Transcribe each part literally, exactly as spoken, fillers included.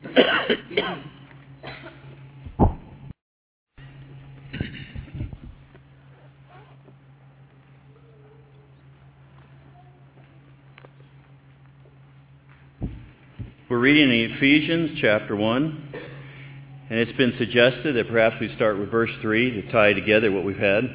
We're reading in Ephesians chapter one, and it's been suggested that perhaps we start with verse three to tie together what we've had.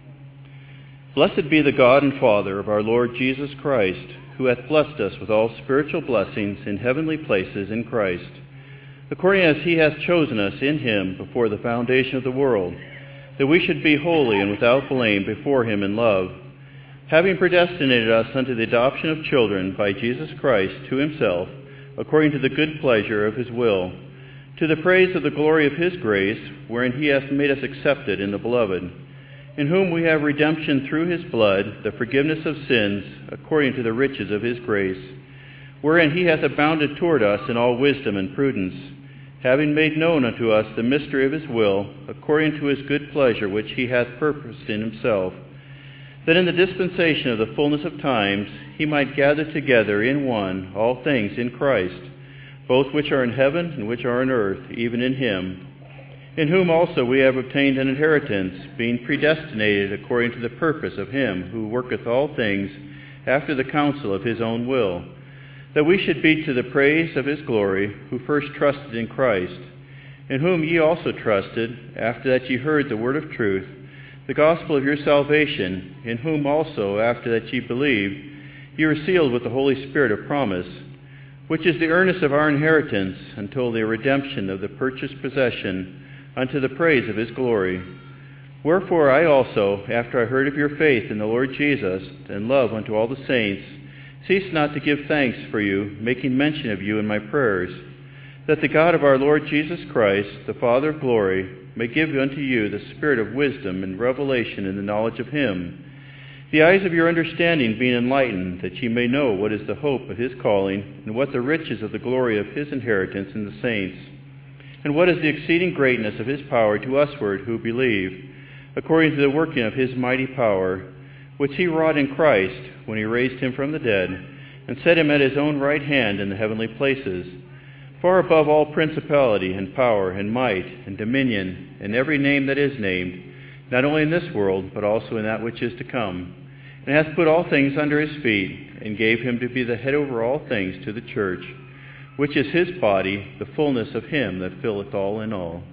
Blessed be the God and Father of our Lord Jesus Christ, who hath blessed us with all spiritual blessings in heavenly places in Christ, according as he hath chosen us in him before the foundation of the world, that we should be holy and without blame before him in love, having predestinated us unto the adoption of children by Jesus Christ to himself, according to the good pleasure of his will, to the praise of the glory of his grace, wherein he hath made us accepted in the Beloved, in whom we have redemption through his blood, the forgiveness of sins, according to the riches of his grace, wherein he hath abounded toward us in all wisdom and prudence, having made known unto us the mystery of his will, according to his good pleasure which he hath purposed in himself, that in the dispensation of the fullness of times he might gather together in one all things in Christ, both which are in heaven and which are on earth, even in him, in whom also we have obtained an inheritance, being predestinated according to the purpose of him who worketh all things after the counsel of his own will, that we should be to the praise of his glory, who first trusted in Christ, in whom ye also trusted, after that ye heard the word of truth, the gospel of your salvation, in whom also, after that ye believed, ye were sealed with the Holy Spirit of promise, which is the earnest of our inheritance until the redemption of the purchased possession, unto the praise of his glory. Wherefore I also, after I heard of your faith in the Lord Jesus, and love unto all the saints, cease not to give thanks for you, making mention of you in my prayers, that the God of our Lord Jesus Christ, the Father of glory, may give unto you the spirit of wisdom and revelation in the knowledge of him, the eyes of your understanding being enlightened, that ye may know what is the hope of his calling, and what the riches of the glory of his inheritance in the saints, and what is the exceeding greatness of his power to usward who believe, according to the working of his mighty power, which he wrought in Christ, when he raised him from the dead, and set him at his own right hand in the heavenly places, far above all principality and power and might and dominion and every name that is named, not only in this world, but also in that which is to come, and hath put all things under his feet, and gave him to be the head over all things to the church, which is his body, the fullness of him that filleth all in all.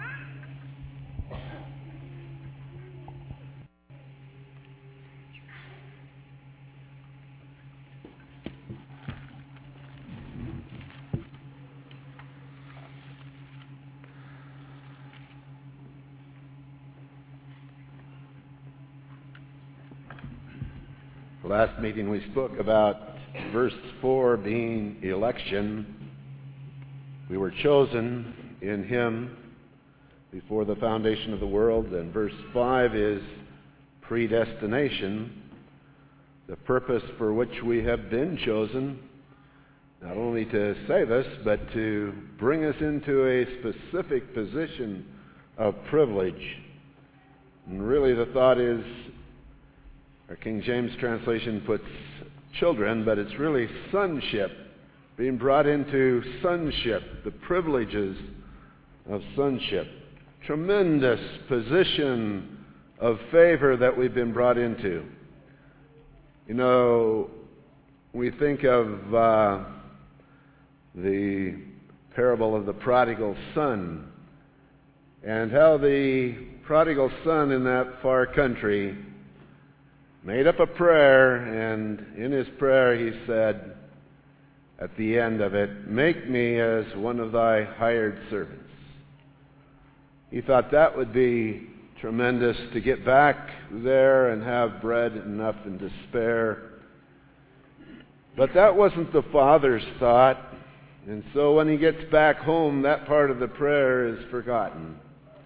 Last meeting we spoke about verse four being election. We were chosen in him before the foundation of the world, and verse five is predestination, the purpose for which we have been chosen, not only to save us, but to bring us into a specific position of privilege. And really the thought is, our King James translation puts children, but it's really sonship, being brought into sonship, the privileges of sonship. Tremendous position of favor that we've been brought into. You know, we think of uh, the parable of the prodigal son, and how the prodigal son in that far country made up a prayer, and in his prayer he said, at the end of it, "Make me as one of thy hired servants." He thought that would be tremendous, to get back there and have bread enough and to spare. But that wasn't the father's thought, and so when he gets back home, that part of the prayer is forgotten.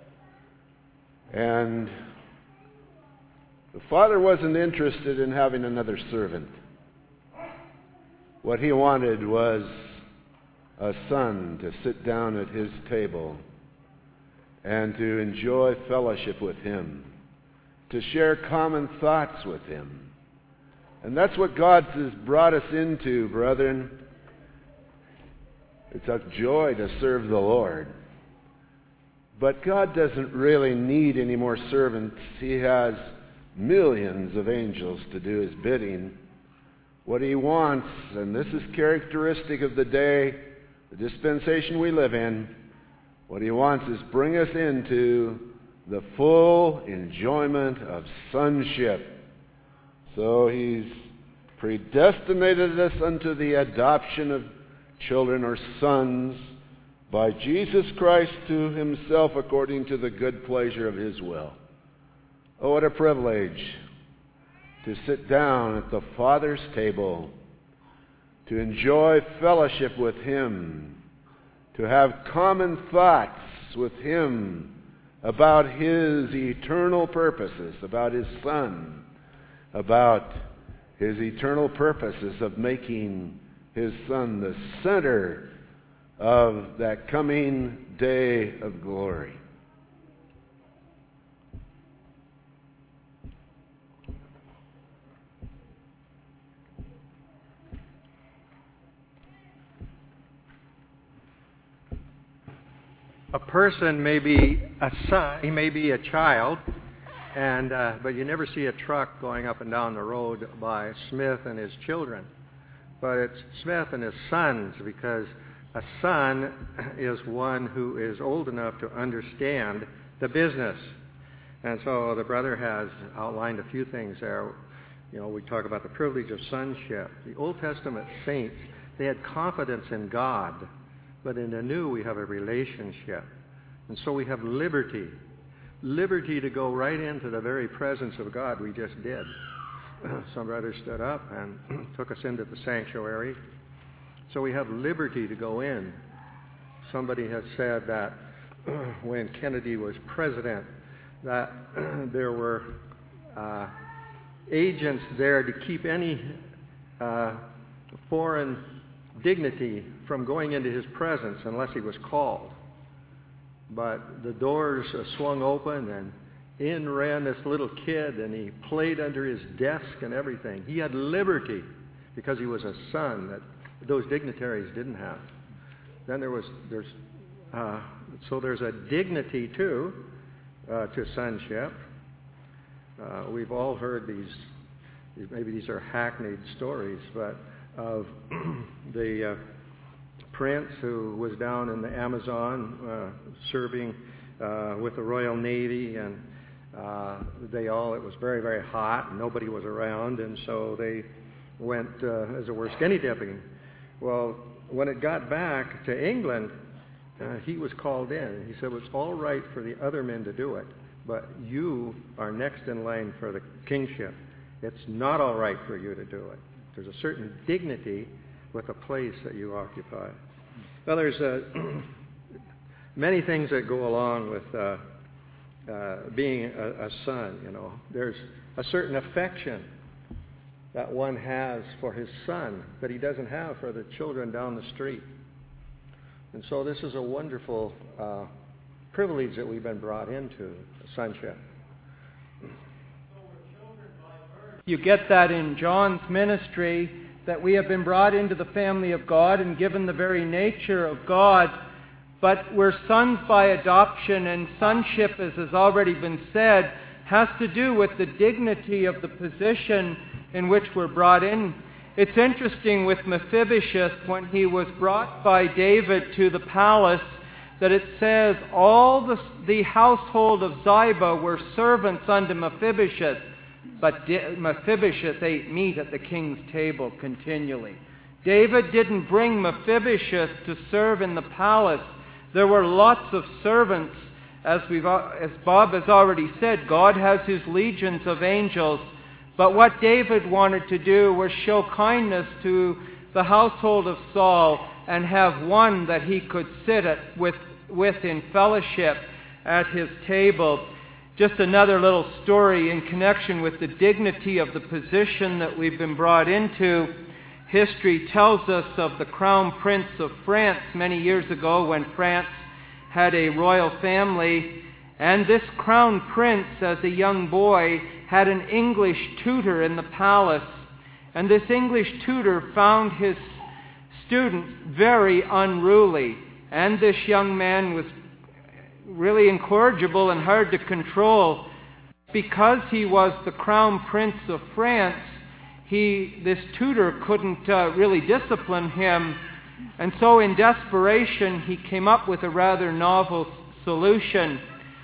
And the father wasn't interested in having another servant. What he wanted was a son to sit down at his table and to enjoy fellowship with him, to share common thoughts with him. And that's what God has brought us into, brethren. It's a joy to serve the Lord. But God doesn't really need any more servants. He has millions of angels to do His bidding. What He wants, and this is characteristic of the day, the dispensation we live in, what He wants is bring us into the full enjoyment of sonship. So He's predestinated us unto the adoption of children or sons by Jesus Christ to Himself according to the good pleasure of His will. Oh, what a privilege to sit down at the Father's table, to enjoy fellowship with Him, to have common thoughts with Him about His eternal purposes, about His Son, about His eternal purposes of making His Son the center of that coming day of glory. A person may be a son, he may be a child, and uh, but you never see a truck going up and down the road by Smith and his children. But it's Smith and his sons, because a son is one who is old enough to understand the business. And so the brother has outlined a few things there. You know, we talk about the privilege of sonship. The Old Testament saints, they had confidence in God. But in the New, we have a relationship. And so we have liberty. Liberty to go right into the very presence of God. We just did. Some brothers stood up and took us into the sanctuary. So we have liberty to go in. Somebody has said that when Kennedy was president, that there were uh, agents there to keep any uh, foreign dignity from going into his presence unless he was called. But the doors uh, swung open, and in ran this little kid, and he played under his desk and everything. He had liberty because he was a son that those dignitaries didn't have. Then there was there's uh, so there's a dignity too uh, to sonship. Uh, we've all heard these. Maybe these are hackneyed stories, but of the uh, prince who was down in the Amazon uh, serving uh, with the Royal Navy, and uh, they all, it was very, very hot, and nobody was around, and so they went, uh, as it were, skinny dipping. Well, when it got back to England, uh, he was called in. He said, well, it's all right for the other men to do it, but you are next in line for the kingship. It's not all right for you to do it. There's a certain dignity with the place that you occupy. Well, there's uh, many things that go along with uh, uh, being a, a son, you know. There's a certain affection that one has for his son that he doesn't have for the children down the street. And so this is a wonderful uh, privilege that we've been brought into, sonship. You get that in John's ministry, that we have been brought into the family of God and given the very nature of God, but we're sons by adoption, and sonship, as has already been said, has to do with the dignity of the position in which we're brought in. It's interesting with Mephibosheth, when he was brought by David to the palace, that it says all the, the household of Ziba were servants unto Mephibosheth, but Mephibosheth ate meat at the king's table continually. David didn't bring Mephibosheth to serve in the palace. There were lots of servants. As, we've, as Bob has already said, God has His legions of angels. But what David wanted to do was show kindness to the household of Saul and have one that he could sit at with, with in fellowship at his table. Just another little story in connection with the dignity of the position that we've been brought into. History tells us of the Crown Prince of France many years ago, when France had a royal family. And this Crown Prince, as a young boy, had an English tutor in the palace. And this English tutor found his students very unruly. And this young man was really incorrigible and hard to control. Because he was the Crown Prince of France, he, this tutor couldn't uh, really discipline him. And so in desperation, he came up with a rather novel s- solution.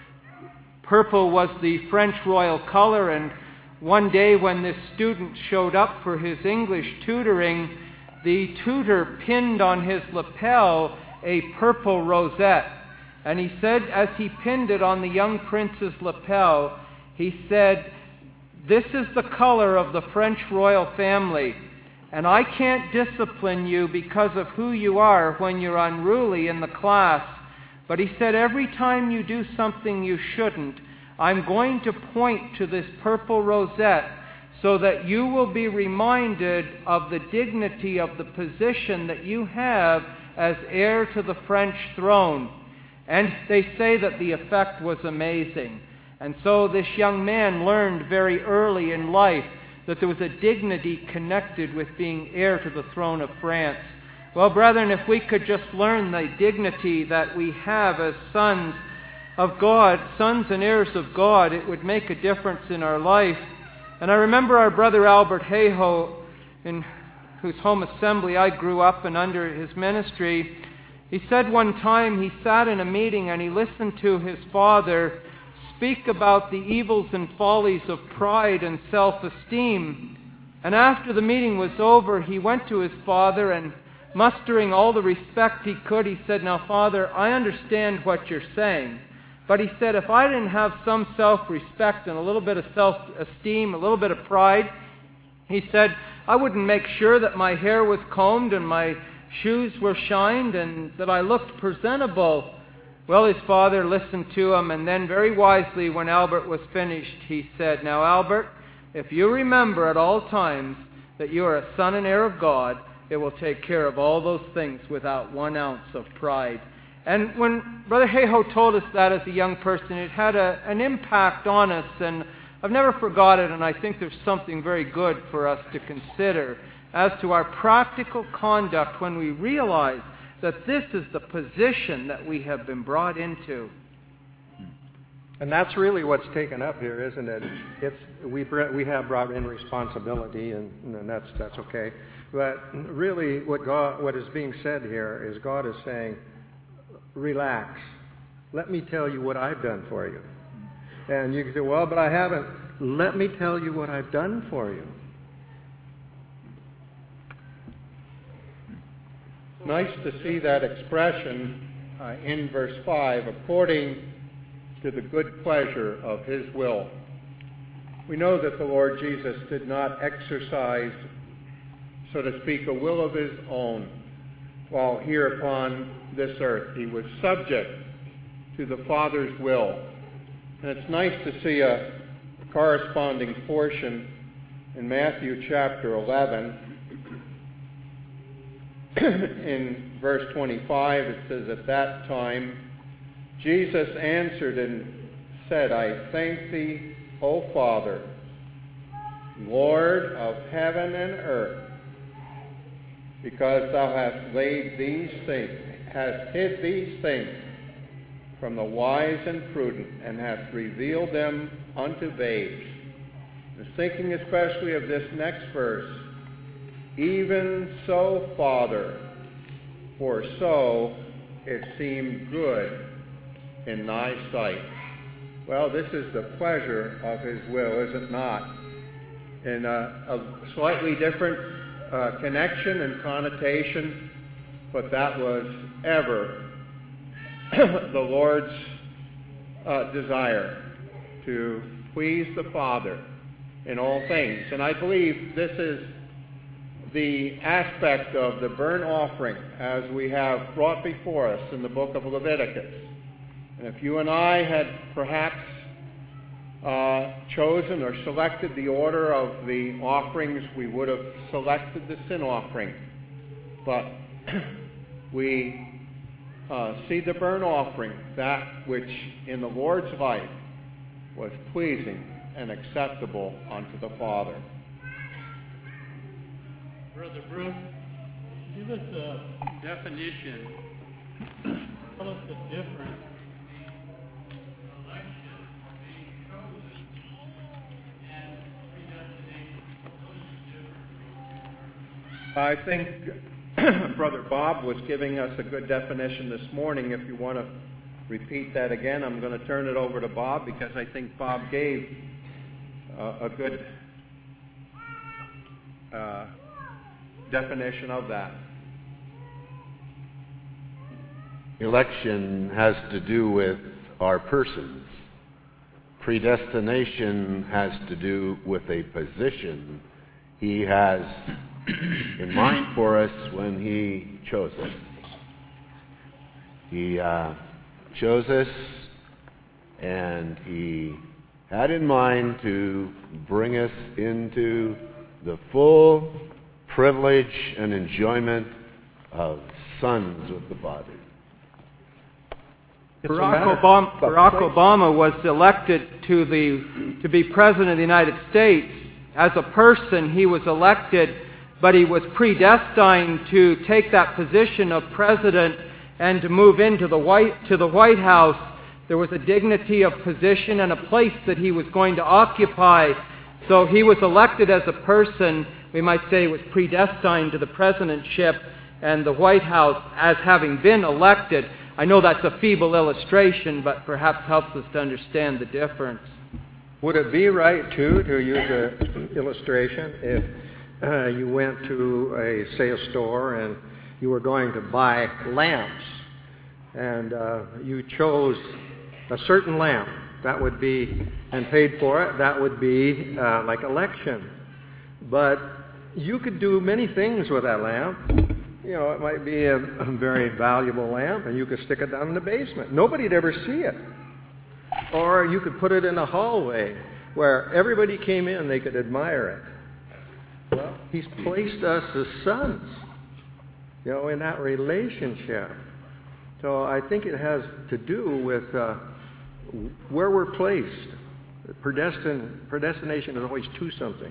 Purple was the French royal color, and one day when this student showed up for his English tutoring, the tutor pinned on his lapel a purple rosette. And he said, as he pinned it on the young prince's lapel, he said, "This is the color of the French royal family, and I can't discipline you because of who you are when you're unruly in the class. But," he said, "every time you do something you shouldn't, I'm going to point to this purple rosette so that you will be reminded of the dignity of the position that you have as heir to the French throne." And they say that the effect was amazing. And so this young man learned very early in life that there was a dignity connected with being heir to the throne of France. Well, brethren, if we could just learn the dignity that we have as sons of God, sons and heirs of God, it would make a difference in our life. And I remember our brother Albert Hayhoe, in whose home assembly I grew up and under his ministry. He said one time he sat in a meeting and he listened to his father speak about the evils and follies of pride and self-esteem. And after the meeting was over, he went to his father and, mustering all the respect he could, he said, "Now, Father, I understand what you're saying. But," he said, "if I didn't have some self-respect and a little bit of self-esteem, a little bit of pride," he said, "I wouldn't make sure that my hair was combed and my shoes were shined and that I looked presentable." Well, his father listened to him, and then very wisely, when Albert was finished, he said, "Now, Albert, if you remember at all times that you are a son and heir of God, it will take care of all those things without one ounce of pride." And when Brother Hayhoe told us that as a young person, it had a, an impact on us, and I've never forgot it, and I think there's something very good for us to consider as to our practical conduct when we realize that this is the position that we have been brought into. And that's really what's taken up here, isn't it? It's we we have brought in responsibility, and, and that's that's okay. But really, what God what is being said here is God is saying, "Relax. Let me tell you what I've done for you." And you can say, "Well, but I haven't." Let me tell you what I've done for you. Nice to see that expression uh, in verse five, according to the good pleasure of his will. We know that the Lord Jesus did not exercise, so to speak, a will of his own while here upon this earth. He was subject to the Father's will. And it's nice to see a corresponding portion in Matthew chapter eleven. In verse twenty-five, it says, "At that time Jesus answered and said, I thank thee, O Father, Lord of heaven and earth, because thou hast laid these things, hast hid these things from the wise and prudent, and hast revealed them unto babes." I was thinking especially of this next verse. "Even so, Father, for so it seemed good in thy sight." Well, this is the pleasure of his will, is it not? In a, a slightly different uh, connection and connotation, but that was ever the Lord's uh, desire, to please the Father in all things. And I believe this is the aspect of the burnt offering as we have brought before us in the book of Leviticus. And if you and I had perhaps uh, chosen or selected the order of the offerings, we would have selected the sin offering. But we uh, see the burnt offering, that which in the Lord's life was pleasing and acceptable unto the Father. Brother Bruce, give us a definition. Tell us the difference between election, being chosen, and predestination. I think Brother Bob was giving us a good definition this morning. If you want to repeat that again, I'm going to turn it over to Bob because I think Bob gave uh, a good uh, definition of that. Election has to do with our persons. Predestination has to do with a position He has in mind for us when He chose us. He uh, chose us, and He had in mind to bring us into the full privilege and enjoyment of sons with the Father. Barack Obama, Barack Obama was elected to the to be president of the United States. As a person, he was elected, but he was predestined to take that position of president and to move into the White to the White House. There was a dignity of position and a place that he was going to occupy. So he was elected as a person. We might say he was predestined to the presidentship and the White House as having been elected. I know that's a feeble illustration, but perhaps helps us to understand the difference. Would it be right, too, to use an illustration, if uh, you went to a, say, a store and you were going to buy lamps, and uh, you chose a certain lamp, that would be, and paid for it, that would be uh, like election. But you could do many things with that lamp. You know, it might be a, a very valuable lamp, and you could stick it down in the basement. Nobody'd ever see it. Or you could put it in a hallway where everybody came in, they could admire it. Well, He's placed us as sons, you know, in that relationship. So I think it has to do with uh, where we're placed. Predestin- predestination is always to something.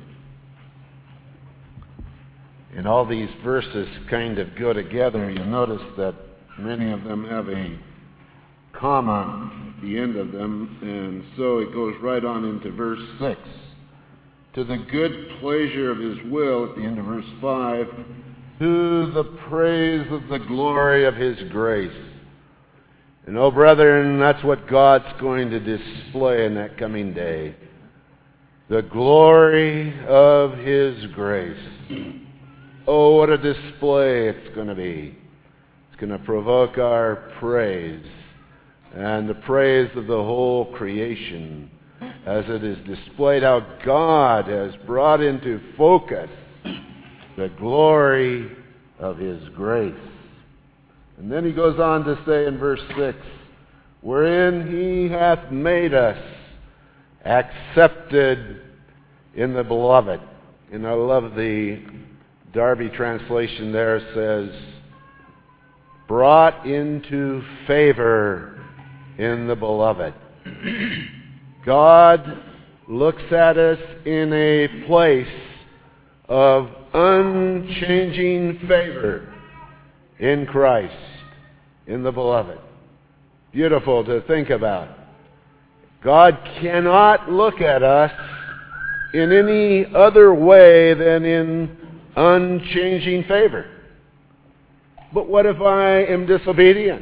And all these verses kind of go together. You'll notice that many of them have a comma at the end of them, and so it goes right on into verse six. To the good pleasure of His will, at the end of verse five, to the praise of the glory of His grace. And oh, brethren, that's what God's going to display in that coming day. The glory of His grace. Oh, what a display it's going to be. It's going to provoke our praise and the praise of the whole creation as it is displayed how God has brought into focus the glory of His grace. And then he goes on to say in verse six, wherein He hath made us accepted in the beloved. And I love the Darby translation there says, brought into favor in the beloved. God looks at us in a place of unchanging favor in Christ, in the beloved. Beautiful to think about. God cannot look at us in any other way than in unchanging favor. But what if I am disobedient?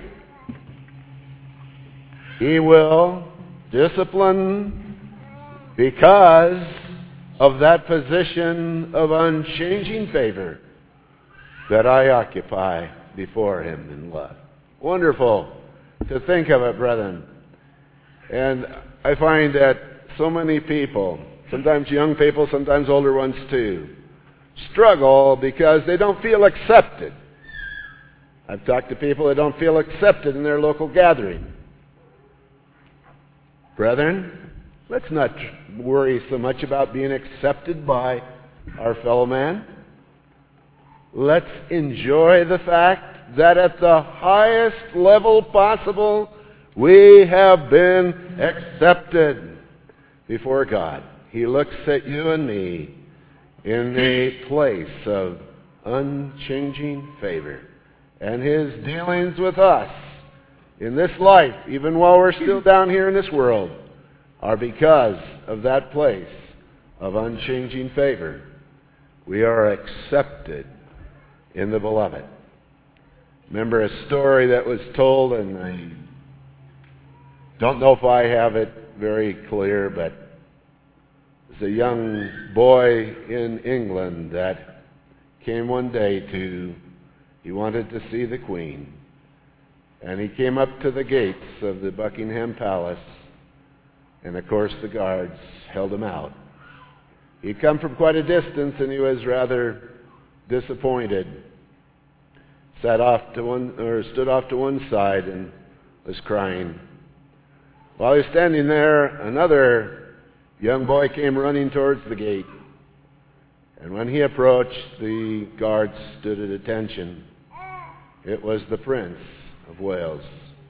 He will discipline because of that position of unchanging favor that I occupy before Him in love. Wonderful to think of it, brethren. And I find that so many people, sometimes young people, sometimes older ones too, struggle because they don't feel accepted. I've talked to people that don't feel accepted in their local gathering. Brethren, let's not worry so much about being accepted by our fellow man. Let's enjoy the fact that at the highest level possible, we have been accepted before God. He looks at you and me in a place of unchanging favor. And His dealings with us in this life, even while we're still down here in this world, are because of that place of unchanging favor. We are accepted in the Beloved. Remember a story that was told, and I don't know if I have it very clear, but there's a young boy in England that came one day to, he wanted to see the Queen. And he came up to the gates of the Buckingham Palace, and of course the guards held him out. He'd come from quite a distance, and he was rather disappointed. Sat off to one, or stood off to one side and was crying. While he was standing there, another young boy came running towards the gate. And when he approached, the guards stood at attention. It was the Prince of Wales.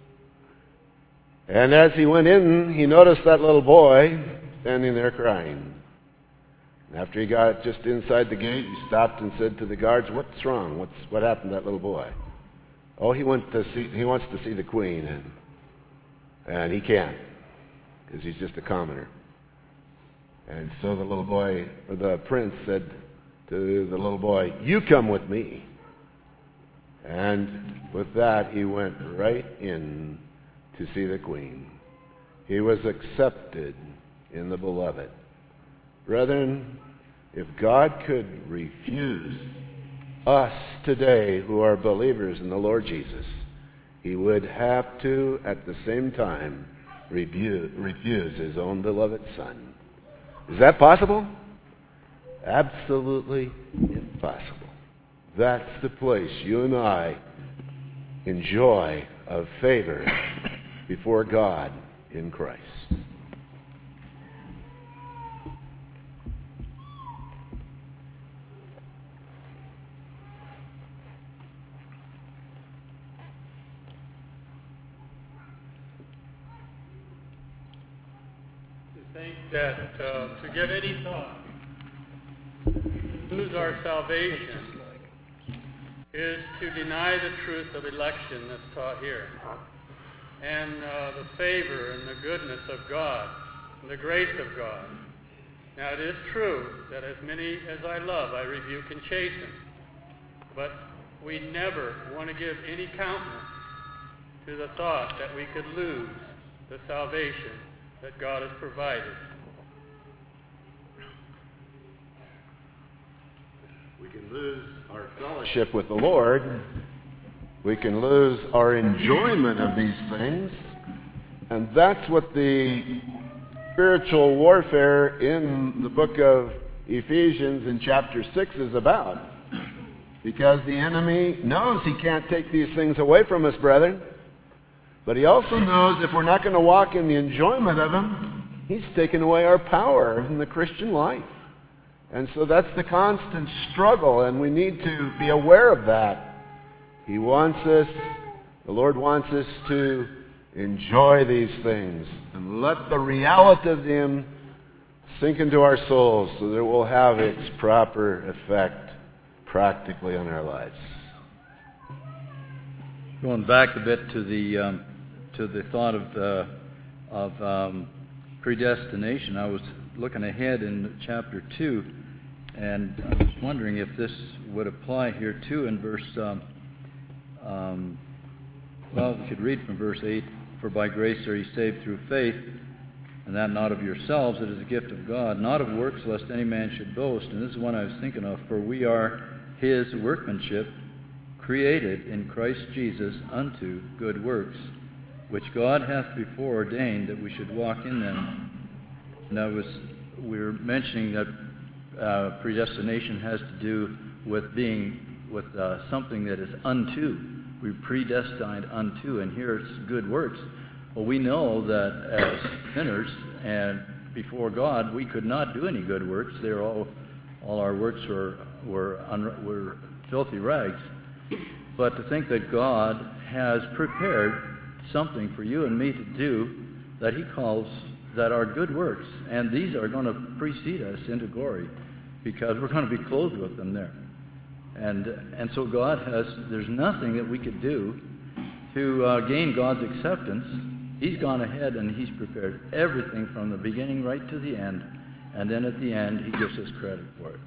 And as he went in, he noticed that little boy standing there crying. And after he got just inside the gate, he stopped and said to the guards, "What's wrong? What's what happened to that little boy?" "Oh, he went to see. He wants to see the Queen, and and he can't because he's just a commoner." And so the little boy, or the prince, said to the little boy, "You come with me." And with that, he went right in to see the Queen. He was accepted in the Beloved. Brethren, if God could refuse us today who are believers in the Lord Jesus, He would have to, at the same time, rebu- refuse His own beloved Son. Is that possible? Absolutely impossible. That's the place you and I enjoy of favor before God in Christ. To think that uh, to give any thought, lose our salvation, is to deny the truth of election that's taught here, and uh, the favor and the goodness of God, and the grace of God. Now it is true that as many as I love, I rebuke and chasten, but we never want to give any countenance to the thought that we could lose the salvation that God has provided. We can lose our fellowship with the Lord. We can lose our enjoyment of these things. And that's what the spiritual warfare in the book of Ephesians in chapter six is about. Because the enemy knows he can't take these things away from us, brethren. But he also knows if we're not going to walk in the enjoyment of them, he's taken away our power in the Christian life. And so that's the constant struggle, and we need to be aware of that. He wants us, the Lord wants us to enjoy these things and let the reality of them sink into our souls so that it will have its proper effect practically on our lives. Going back a bit to the um, to the thought of uh, of um, predestination, I was looking ahead in chapter two, and I was wondering if this would apply here too in verse. Um, um, well, we could read from verse eight. For by grace are ye saved through faith, and that not of yourselves; it is a gift of God, not of works, lest any man should boast. And this is one I was thinking of. For we are His workmanship, created in Christ Jesus unto good works, which God hath before ordained that we should walk in them. And I was, we were mentioning that uh, predestination has to do with being with uh, something that is unto. We're predestined unto, and here it's good works. Well, we know that as sinners and before God, we could not do any good works. They're all, all our works were were un, were filthy rags. But to think that God has prepared something for you and me to do that He calls that are good works, and these are going to precede us into glory because we're going to be clothed with them there. And, and so God has, there's nothing that we could do to uh, gain God's acceptance. He's gone ahead and He's prepared everything from the beginning right to the end. And then at the end, He gives us credit for it.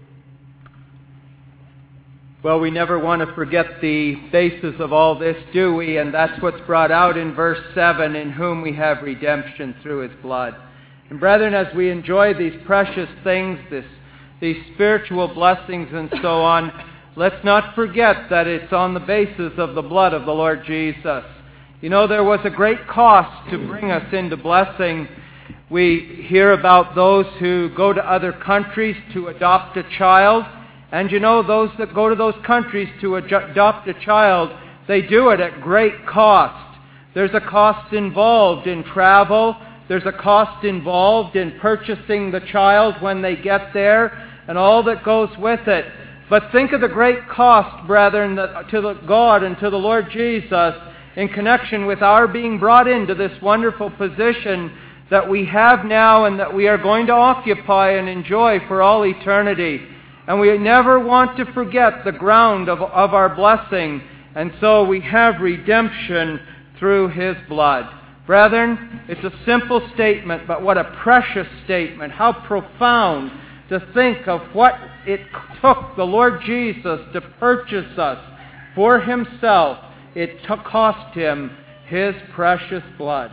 Well, we never want to forget the basis of all this, do we? And that's what's brought out in verse seven, in whom we have redemption through His blood. And brethren, as we enjoy these precious things, this, these spiritual blessings and so on, let's not forget that it's on the basis of the blood of the Lord Jesus. You know, there was a great cost to bring us into blessing. We hear about those who go to other countries to adopt a child. And you know, those that go to those countries to adopt a child, they do it at great cost. There's a cost involved in travel. There's a cost involved in purchasing the child when they get there, and all that goes with it. But think of the great cost, brethren, to the God and to the Lord Jesus in connection with our being brought into this wonderful position that we have now and that we are going to occupy and enjoy for all eternity. And we never want to forget the ground of, of our blessing. And so we have redemption through His blood. Brethren, it's a simple statement, but what a precious statement. How profound to think of what it took the Lord Jesus to purchase us for Himself. It took, cost Him His precious blood.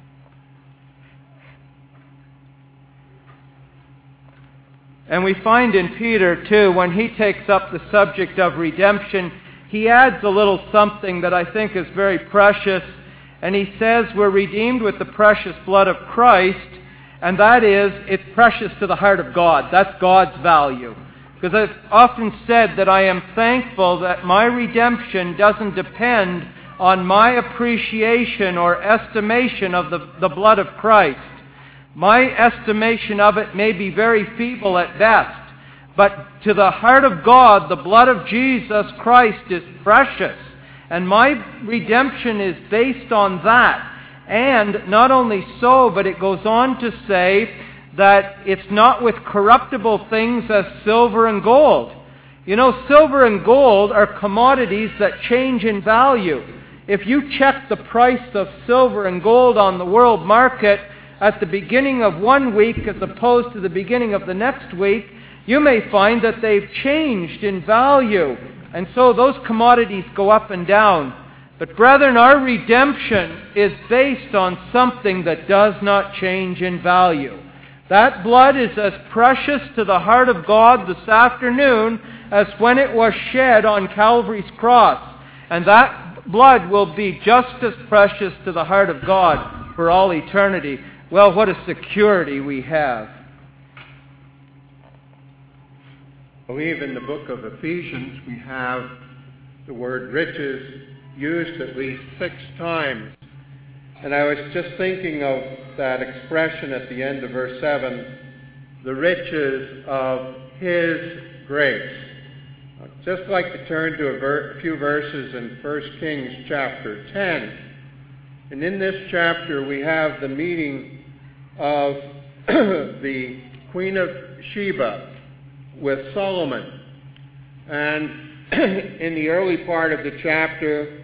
And we find in Peter, too, when he takes up the subject of redemption, he adds a little something that I think is very precious. And he says we're redeemed with the precious blood of Christ, and that is, it's precious to the heart of God. That's God's value. Because I've often said that I am thankful that my redemption doesn't depend on my appreciation or estimation of the, the blood of Christ. My estimation of it may be very feeble at best, but to the heart of God, the blood of Jesus Christ is precious. And my redemption is based on that. And not only so, but it goes on to say that it's not with corruptible things as silver and gold. You know, silver and gold are commodities that change in value. If you check the price of silver and gold on the world market at the beginning of one week as opposed to the beginning of the next week, you may find that they've changed in value. And so those commodities go up and down. But brethren, our redemption is based on something that does not change in value. That blood is as precious to the heart of God this afternoon as when it was shed on Calvary's cross. And that blood will be just as precious to the heart of God for all eternity. Well, what a security we have. I believe in the book of Ephesians we have the word riches used at least six times. And I was just thinking of that expression at the end of verse seven, the riches of His grace. I'd just like to turn to a, ver- a few verses in First Kings chapter ten. And in this chapter we have the meeting of the Queen of Sheba with Solomon. And in the early part of the chapter,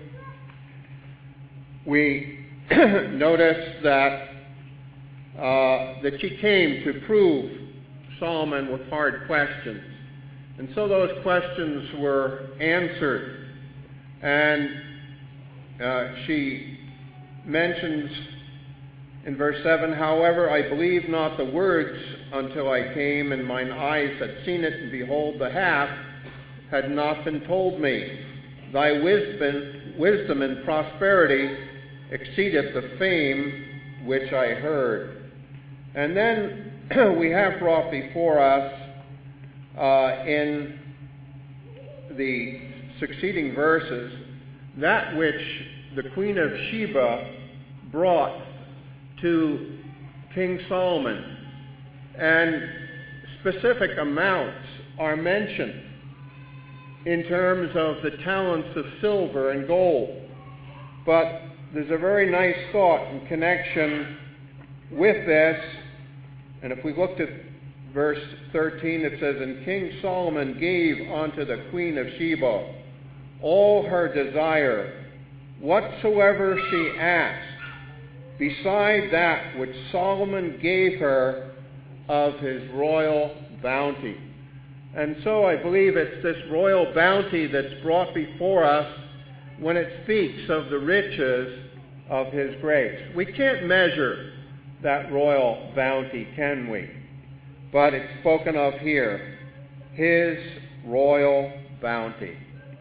we notice that uh, that she came to prove Solomon with hard questions. And so those questions were answered. And uh, she mentions in verse seven, however, I believed not the words until I came, and mine eyes had seen it, and behold, the half had not been told me. Thy wisdom, wisdom and prosperity exceedeth the fame which I heard. And then we have brought before us uh, in the succeeding verses that which the Queen of Sheba brought to King Solomon. And specific amounts are mentioned in terms of the talents of silver and gold. But there's a very nice thought in connection with this. And if we looked at verse thirteen, it says, And King Solomon gave unto the queen of Sheba all her desire, whatsoever she asked, beside that which Solomon gave her of his royal bounty. And so I believe it's this royal bounty that's brought before us when it speaks of the riches of his grace. We can't measure that royal bounty, can we? But it's spoken of here, his royal bounty.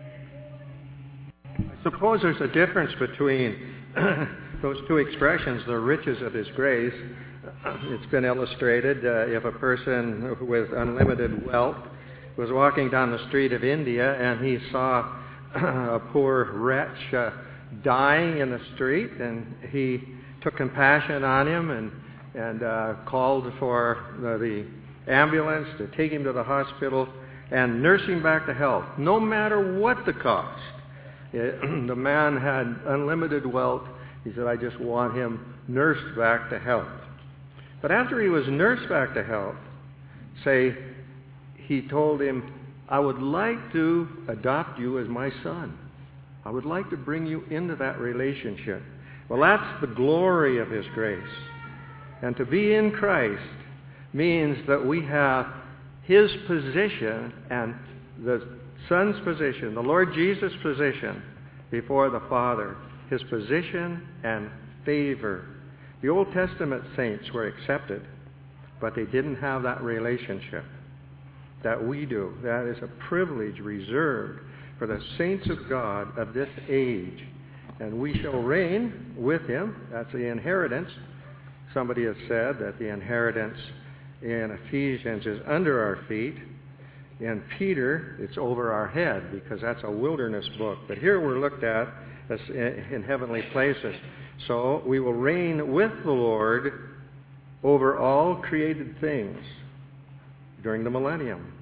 I suppose there's a difference between those two expressions, the riches of his grace. It's been illustrated uh, if a person with unlimited wealth was walking down the street of India and he saw a poor wretch uh, dying in the street, and he took compassion on him and, and uh, called for the, the ambulance to take him to the hospital and nurse him back to health, no matter what the cost. It, the man had unlimited wealth. He said, I just want him nursed back to health. But after he was nursed back to health, say, he told him, I would like to adopt you as my son. I would like to bring you into that relationship. Well, that's the glory of his grace. And to be in Christ means that we have his position and the Son's position, the Lord Jesus' position before the Father, his position and favor. The Old Testament saints were accepted, but they didn't have that relationship that we do. That is a privilege reserved for the saints of God of this age. And we shall reign with him. That's the inheritance. Somebody has said that the inheritance in Ephesians is under our feet. In Peter, it's over our head, because that's a wilderness book. But here we're looked at as in heavenly places. So we will reign with the Lord over all created things during the millennium.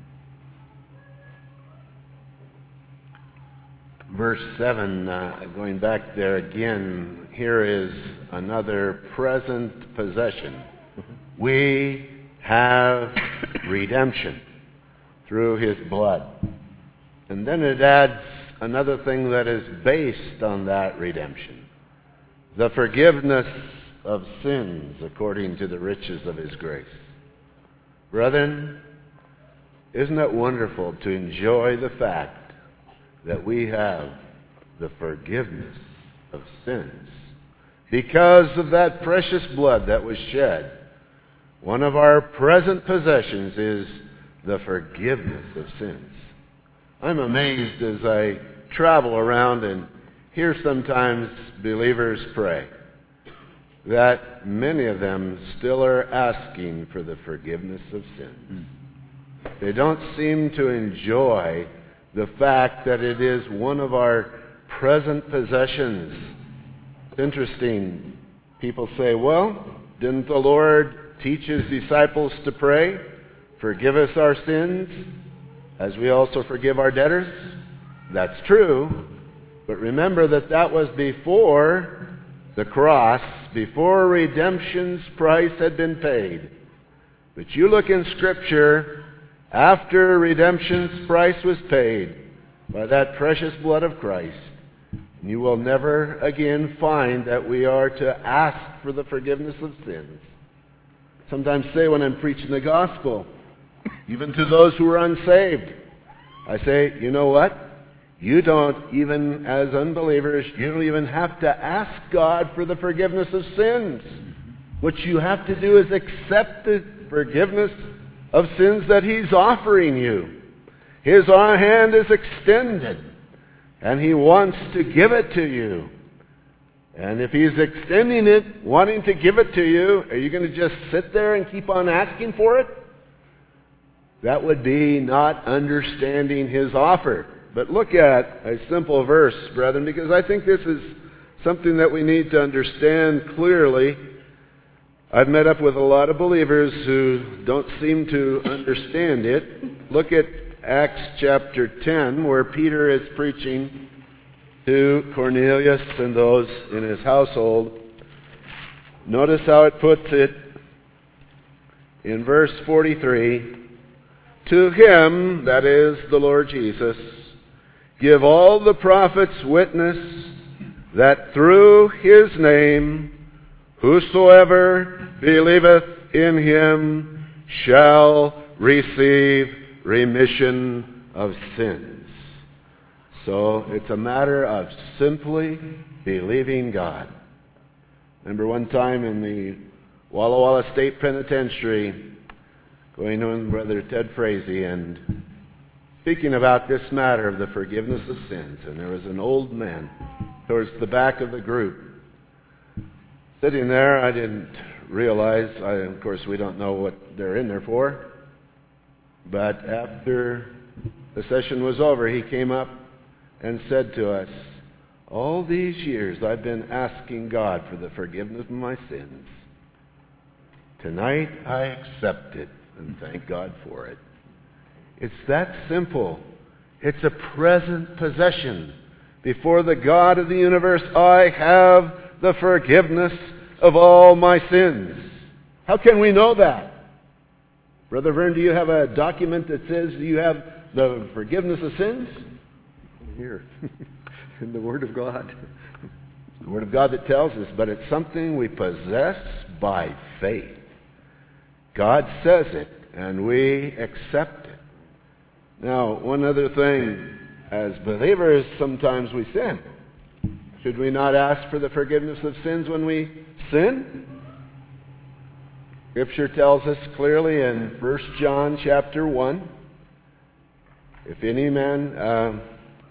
Verse seven, uh, going back there again, here is another present possession. We have redemption through his blood. And then it adds another thing that is based on that redemption. The forgiveness of sins according to the riches of his grace. Brethren, isn't it wonderful to enjoy the fact that we have the forgiveness of sins because of that precious blood that was shed? One of our present possessions is the forgiveness of sins. I'm amazed as I travel around and hear sometimes believers pray that many of them still are asking for the forgiveness of sins. They don't seem to enjoy the fact that it is one of our present possessions. It's interesting. People say, well, didn't the Lord teach his disciples to pray, forgive us our sins, as we also forgive our debtors? That's true. But remember that that was before the cross, before redemption's price had been paid. But you look in Scripture, after redemption's price was paid by that precious blood of Christ, you will never again find that we are to ask for the forgiveness of sins. Sometimes say when I'm preaching the gospel, even to those who are unsaved, I say, you know what? You don't even, as unbelievers, you don't even have to ask God for the forgiveness of sins. What you have to do is accept the forgiveness of sins that he's offering you. His hand is extended, and he wants to give it to you. And if he's extending it, wanting to give it to you, are you going to just sit there and keep on asking for it? That would be not understanding his offer. But look at a simple verse, brethren, because I think this is something that we need to understand clearly. I've met up with a lot of believers who don't seem to understand it. Look at Acts chapter ten, where Peter is preaching to Cornelius and those in his household. Notice how it puts it. in verse forty-three, to him, that is the Lord Jesus, give all the prophets witness that through his name whosoever believeth in him shall receive remission of sins. So it's a matter of simply believing God. Remember one time in the Walla Walla State Penitentiary, going on Brother Ted Frazee and speaking about this matter of the forgiveness of sins. And there was an old man towards the back of the group. Sitting there, I didn't realize, I, of course we don't know what they're in there for, but after the session was over, he came up and said to us, all these years I've been asking God for the forgiveness of my sins. Tonight I accept it and thank God for it. It's that simple. It's a present possession. Before the God of the universe, I have the forgiveness of all my sins. How can we know that? Brother Vern, do you have a document that says you have the forgiveness of sins? Here, in the Word of God. The Word of God that tells us, but it's something we possess by faith. God says it, and we accept it. Now, one other thing. As believers, sometimes we sin. Should we not ask for the forgiveness of sins when we sin? Scripture tells us clearly in First John chapter one, if any man... Uh,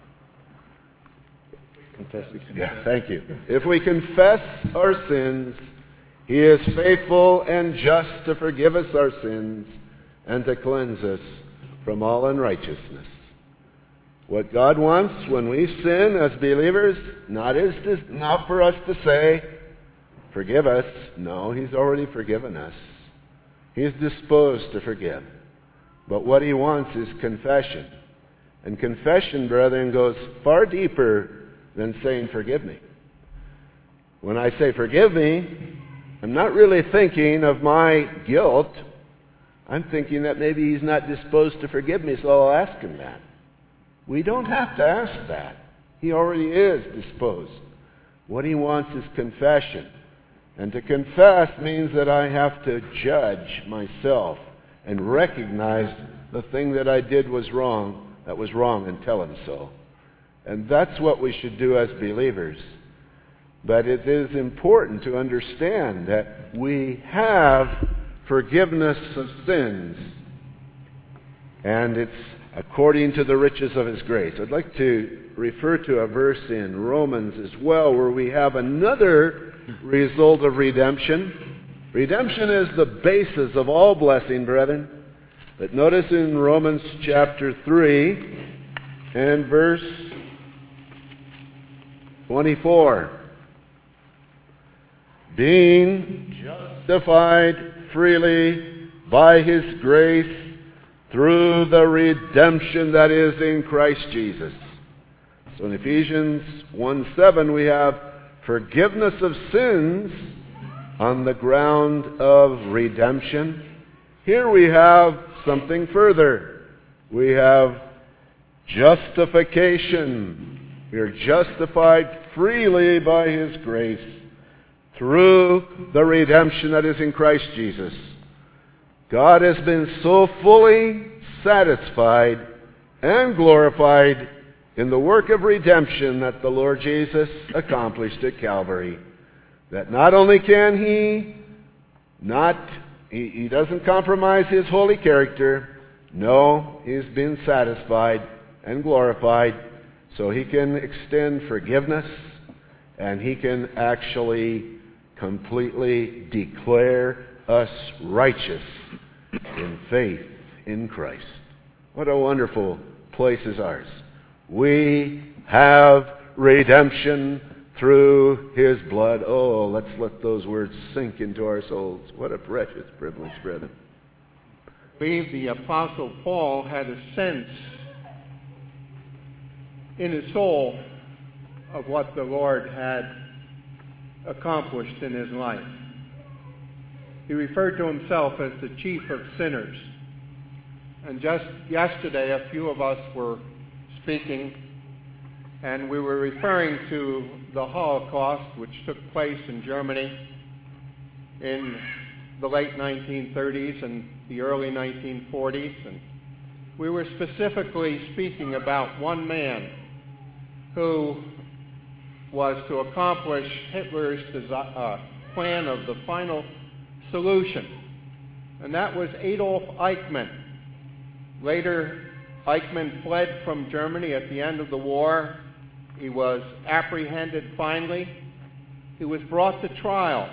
confess yeah, thank you. If we confess our sins, he is faithful and just to forgive us our sins and to cleanse us from all unrighteousness. What God wants when we sin as believers, not is to, not for us to say, forgive us. No, he's already forgiven us. He's disposed to forgive. But what he wants is confession. And confession, brethren, goes far deeper than saying forgive me. When I say forgive me, I'm not really thinking of my guilt. I'm thinking that maybe he's not disposed to forgive me, so I'll ask him that. We don't have to ask that. He already is disposed. What he wants is confession. And to confess means that I have to judge myself and recognize the thing that I did was wrong, that was wrong, and tell him so. And that's what we should do as believers. But it is important to understand that we have forgiveness of sins. And it's according to the riches of his grace. I'd like to refer to a verse in Romans as well where we have another result of redemption. Redemption is the basis of all blessing, brethren. But notice in Romans chapter three and verse twenty-four. Being justified freely by his grace through the redemption that is in Christ Jesus. So in Ephesians one seven we have forgiveness of sins on the ground of redemption. Here we have something further. We have justification. We are justified freely by his grace through the redemption that is in Christ Jesus. God has been so fully satisfied and glorified in the work of redemption that the Lord Jesus accomplished at Calvary, that not only can he not, he, he doesn't compromise his holy character, no, he's been satisfied and glorified, so he can extend forgiveness and he can actually completely declare us righteous in faith in Christ. What a wonderful place is ours. We have redemption through his blood. Oh, let's let those words sink into our souls. What a precious privilege, brethren. I believe the Apostle Paul had a sense in his soul of what the Lord had accomplished in his life. he referred to himself as the chief of sinners. And just yesterday, a few of us were speaking, and we were referring to the Holocaust, which took place in Germany in the late nineteen thirties and the early nineteen forties. And we were specifically speaking about one man who was to accomplish Hitler's desi- uh, plan of the final solution. And that was Adolf Eichmann. Later, Eichmann fled from Germany at the end of the war. He was apprehended finally. He was brought to trial.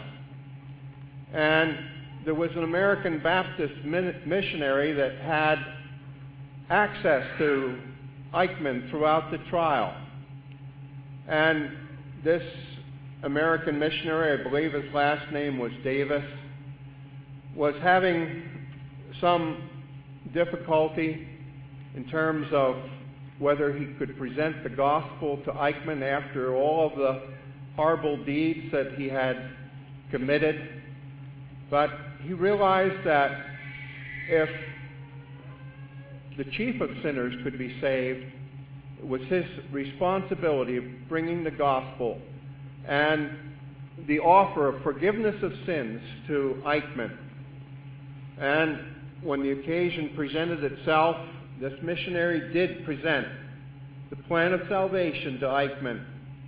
And there was an American Baptist missionary that had access to Eichmann throughout the trial. And this American missionary, I believe his last name was Davis, was having some difficulty in terms of whether he could present the gospel to Eichmann after all of the horrible deeds that he had committed. But he realized that if the chief of sinners could be saved, it was his responsibility of bringing the gospel and the offer of forgiveness of sins to Eichmann. And when the occasion presented itself, this missionary did present the plan of salvation to Eichmann.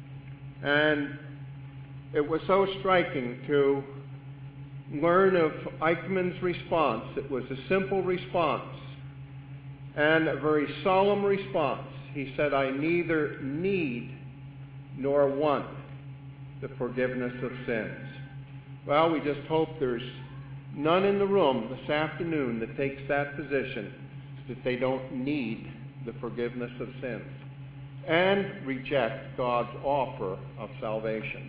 And it was so striking to learn of Eichmann's response. It was a simple response and a very solemn response. He said, "I neither need nor want the forgiveness of sins." Well, we just hope there's none in the room this afternoon that takes that position, that they don't need the forgiveness of sins and reject God's offer of salvation.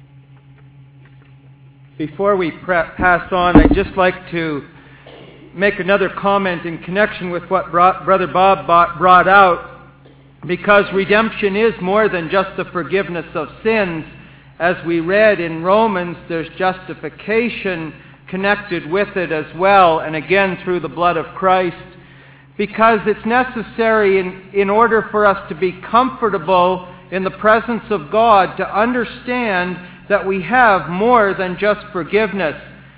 Before we pre- pass on, I'd just like to make another comment in connection with what bro- Brother Bob brought out, because redemption is more than just the forgiveness of sins. As we read in Romans, there's justification connected with it as well, and again through the blood of Christ, because it's necessary in, in order for us to be comfortable in the presence of God to understand that we have more than just forgiveness.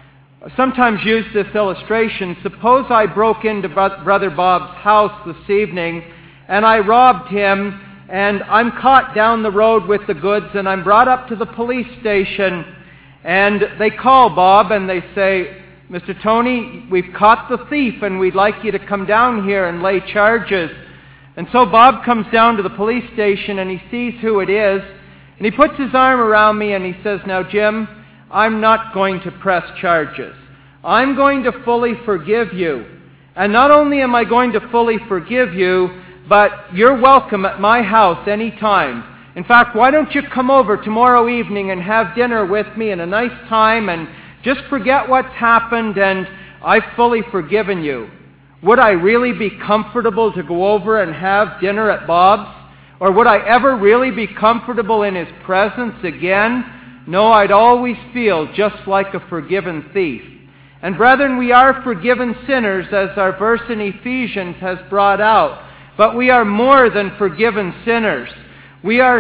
I sometimes use this illustration. Suppose I broke into Brother Bob's house this evening and I robbed him, and I'm caught down the road with the goods, and I'm brought up to the police station, and they call Bob and they say, "Mister Tony, we've caught the thief and we'd like you to come down here and lay charges." And so Bob comes down to the police station and he sees who it is, and he puts his arm around me and he says, "Now, Jim, I'm not going to press charges. I'm going to fully forgive you. And not only am I going to fully forgive you, but you're welcome at my house any time. In fact, why don't you come over tomorrow evening and have dinner with me and a nice time, and just forget what's happened, and I've fully forgiven you." Would I really be comfortable to go over and have dinner at Bob's? Or would I ever really be comfortable in his presence again? No, I'd always feel just like a forgiven thief. And brethren, we are forgiven sinners, as our verse in Ephesians has brought out. But we are more than forgiven sinners. We are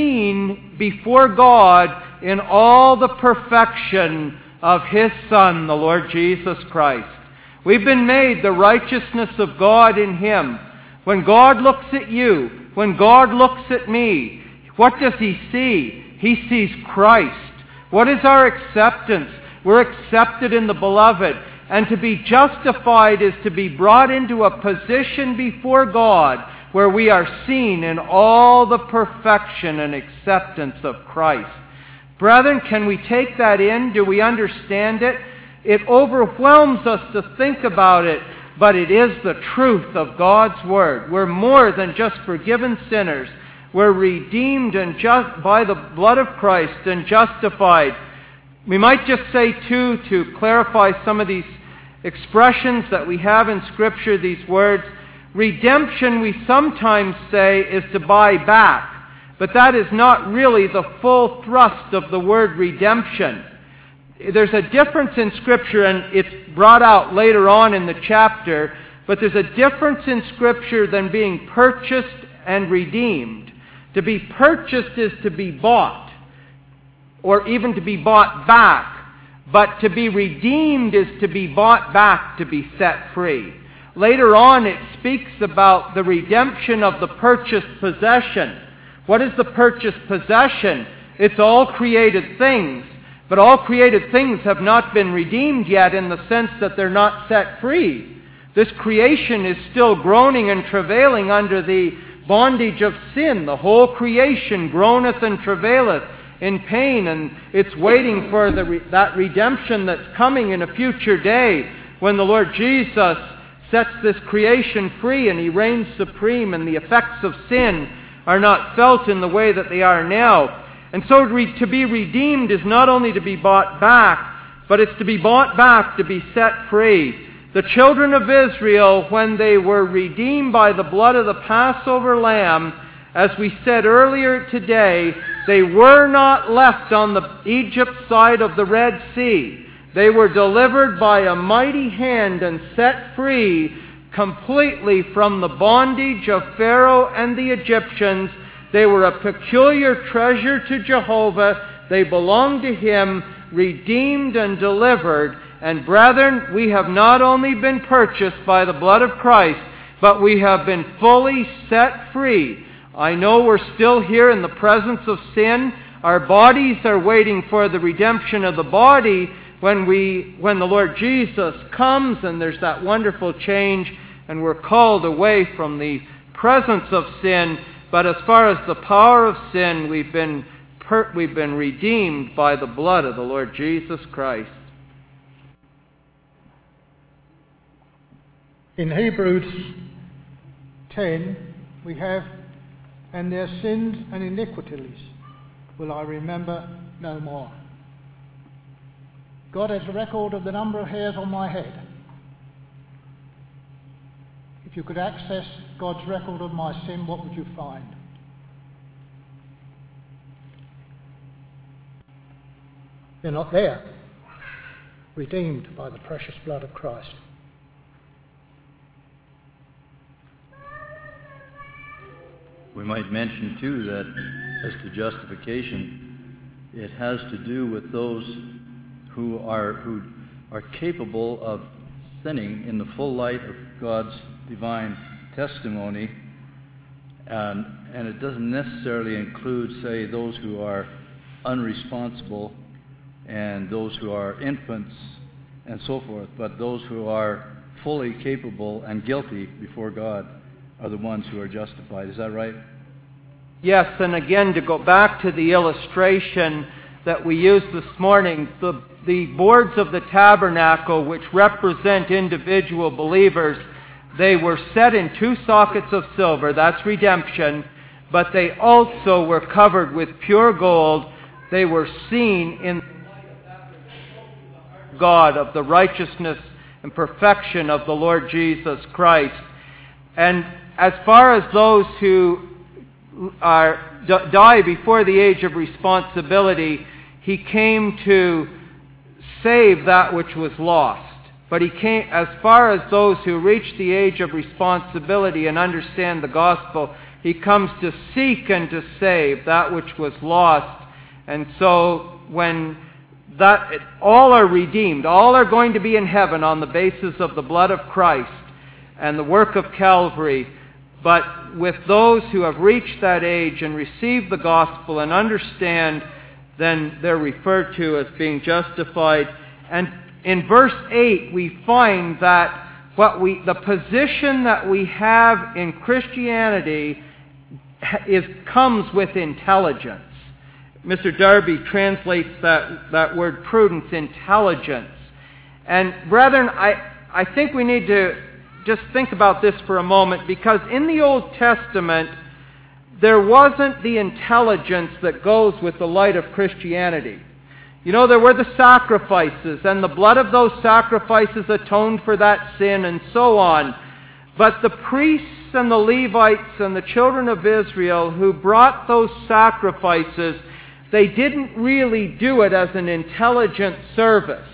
seen before God in all the perfection of His Son, the Lord Jesus Christ. We've been made the righteousness of God in Him. When God looks at you, when God looks at me, what does He see? He sees Christ. What is our acceptance? We're accepted in the Beloved. And to be justified is to be brought into a position before God where we are seen in all the perfection and acceptance of Christ. Brethren, can we take that in? Do we understand it? It overwhelms us to think about it, but it is the truth of God's Word. We're more than just forgiven sinners. We're redeemed and just by the blood of Christ and justified. We might just say, too, to clarify some of these expressions that we have in Scripture, these words, redemption, we sometimes say, is to buy back. But that is not really the full thrust of the word redemption. there's a difference in Scripture, and it's brought out later on in the chapter, but there's a difference in Scripture than being purchased and redeemed. To be purchased is to be bought, or even to be bought back. But to be redeemed is to be bought back, to be set free. Later on, it speaks about the redemption of the purchased possession. What is the purchased possession? It's all created things. But all created things have not been redeemed yet in the sense that they're not set free. This creation is still groaning and travailing under the bondage of sin. The whole creation groaneth and travaileth in pain, and it's waiting for the re- that redemption that's coming in a future day when the Lord Jesus sets this creation free and He reigns supreme, and the effects of sin are not felt in the way that they are now. And so re- to be redeemed is not only to be bought back, but it's to be bought back to be set free. The children of Israel, when they were redeemed by the blood of the Passover lamb, as we said earlier today, they were not left on the Egypt side of the Red Sea. They were delivered by a mighty hand and set free completely from the bondage of Pharaoh and the Egyptians. They were a peculiar treasure to Jehovah. They belonged to Him, redeemed and delivered. And brethren, we have not only been purchased by the blood of Christ, but we have been fully set free. I know we're still here in the presence of sin. Our bodies are waiting for the redemption of the body when we, when the Lord Jesus comes, and there's that wonderful change, and we're called away from the presence of sin. But as far as the power of sin, we've been per, we've been redeemed by the blood of the Lord Jesus Christ. In Hebrews ten, we have, "And their sins and iniquities will I remember no more." God has a record of the number of hairs on my head. If you could access God's record of my sin, what would you find? They're not there. Redeemed by the precious blood of Christ. We might mention, too, that as to justification, it has to do with those who are who are capable of sinning in the full light of God's divine testimony, and, and it doesn't necessarily include, say, those who are unresponsible and those who are infants and so forth, but those who are fully capable and guilty before God are the ones who are justified. Is that right? Yes, and again, to go back to the illustration that we used this morning, the, the boards of the tabernacle, which represent individual believers, they were set in two sockets of silver, that's redemption, but they also were covered with pure gold. They were seen in God of the righteousness and perfection of the Lord Jesus Christ. And as far as those who are die before the age of responsibility, He came to save that which was lost. But He came, as far as those who reach the age of responsibility and understand the gospel, He comes to seek and to save that which was lost. And so when that all are redeemed, all are going to be in heaven on the basis of the blood of Christ and the work of Calvary. But with those who have reached that age and received the gospel and understand, then they're referred to as being justified. And in verse eight, we find that what we, the position that we have in Christianity is, comes with intelligence. Mister Darby translates that, that word prudence, intelligence. And brethren, I, I think we need to just think about this for a moment, because in the Old Testament, there wasn't the intelligence that goes with the light of Christianity. You know, there were the sacrifices, and the blood of those sacrifices atoned for that sin, and so on. But the priests and the Levites and the children of Israel who brought those sacrifices, they didn't really do it as an intelligent service.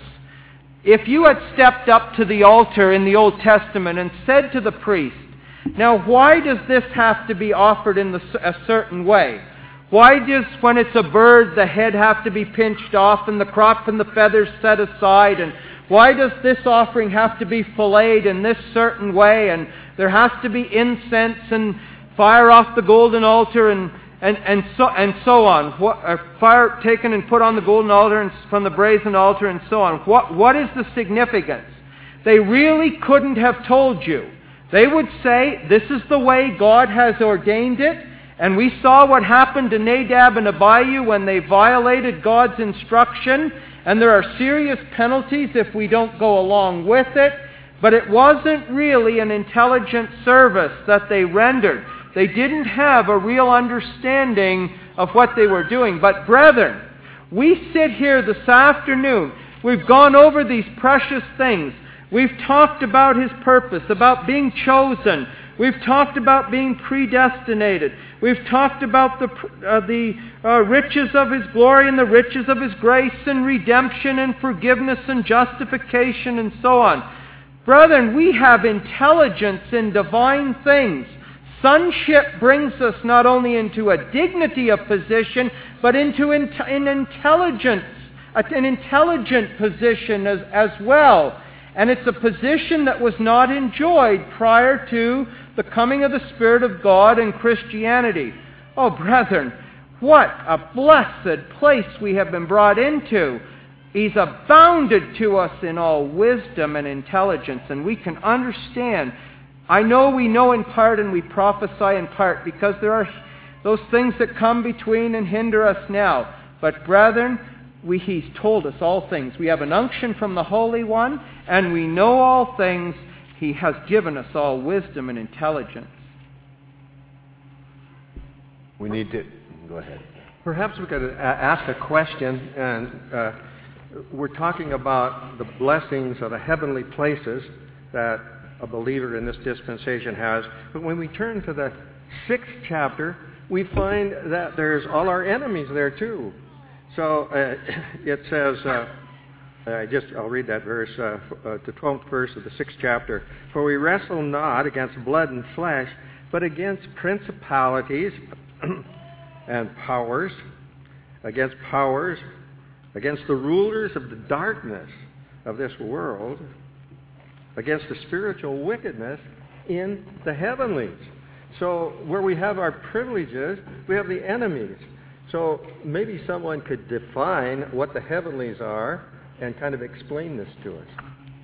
If you had stepped up to the altar in the Old Testament and said to the priest, "Now why does this have to be offered in the, a certain way? Why does, when it's a bird, the head have to be pinched off and the crop and the feathers set aside? And why does this offering have to be filleted in this certain way? And there has to be incense and fire off the golden altar and and and so and so on. What, uh, fire taken and put on the golden altar and from the brazen altar and so on. What what is the significance?" They really couldn't have told you. They would say, "This is the way God has ordained it, and we saw what happened to Nadab and Abihu when they violated God's instruction, and there are serious penalties if we don't go along with it." But it wasn't really an intelligent service that they rendered. They didn't have a real understanding of what they were doing. But brethren, we sit here this afternoon. We've gone over these precious things. We've talked about His purpose, about being chosen. We've talked about being predestinated. We've talked about the, uh, the uh, riches of His glory and the riches of His grace and redemption and forgiveness and justification and so on. Brethren, we have intelligence in divine things. Sonship brings us not only into a dignity of position, but into an intelligence, an intelligent position as, as well. And it's a position that was not enjoyed prior to the coming of the Spirit of God and Christianity. Oh, brethren, what a blessed place we have been brought into. He's abounded to us in all wisdom and intelligence, and we can understand. I know we know in part and we prophesy in part, because there are those things that come between and hinder us now. But brethren, we, He's told us all things. We have an unction from the Holy One, and we know all things. He has given us all wisdom and intelligence. We need to... Go ahead. Perhaps we could ask a question, and uh, we're talking about the blessings of the heavenly places that a believer in this dispensation has. But when we turn to the sixth chapter, we find that there's all our enemies there too. So uh, it says, uh, I just I'll read that verse, uh, uh, the twelfth verse of the sixth chapter. "For we wrestle not against blood and flesh, but against principalities and powers, against powers, against the rulers of the darkness of this world, against the spiritual wickedness in the heavenlies." So where we have our privileges, we have the enemies. So maybe someone could define what the heavenlies are and kind of explain this to us.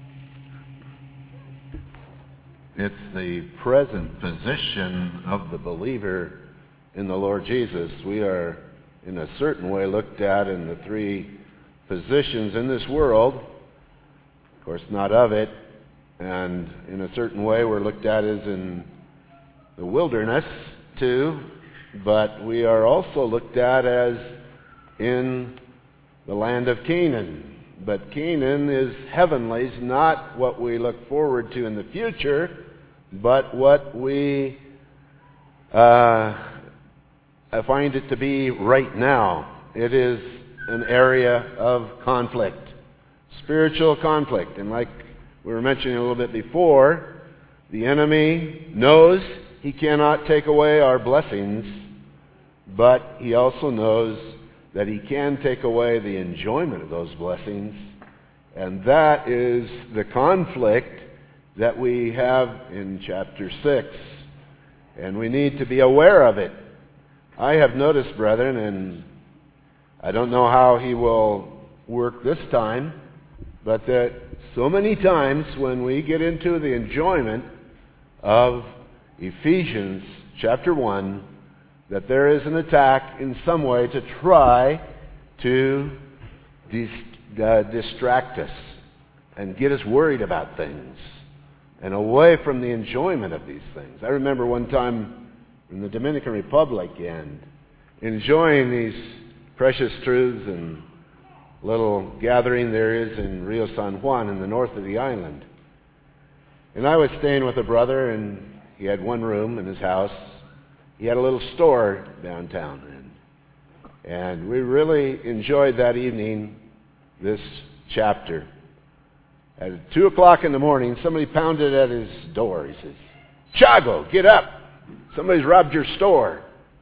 It's the present position of the believer in the Lord Jesus. We are, in a certain way, looked at in the three positions in this world. Of course, not of it. And in a certain way, we're looked at as in the wilderness, too. But we are also looked at as in the land of Canaan. But Canaan is heavenlies, not what we look forward to in the future, but what we uh, find it to be right now. It is an area of conflict, spiritual conflict. And like we were mentioning a little bit before, the enemy knows he cannot take away our blessings, but he also knows that he can take away the enjoyment of those blessings. And that is the conflict that we have in chapter six. And we need to be aware of it. I have noticed, brethren, and I don't know how he will work this time, but that so many times when we get into the enjoyment of Ephesians chapter one, that there is an attack in some way to try to dis- uh, distract us and get us worried about things and away from the enjoyment of these things. I remember one time in the Dominican Republic and enjoying these precious truths and little gathering there is in Rio San Juan in the north of the island. And I was staying with a brother, and he had one room in his house. He had a little store downtown, And we really enjoyed that evening, this chapter. At two o'clock in the morning, somebody pounded at his door. He says, "Chago, get up. Somebody's robbed your store."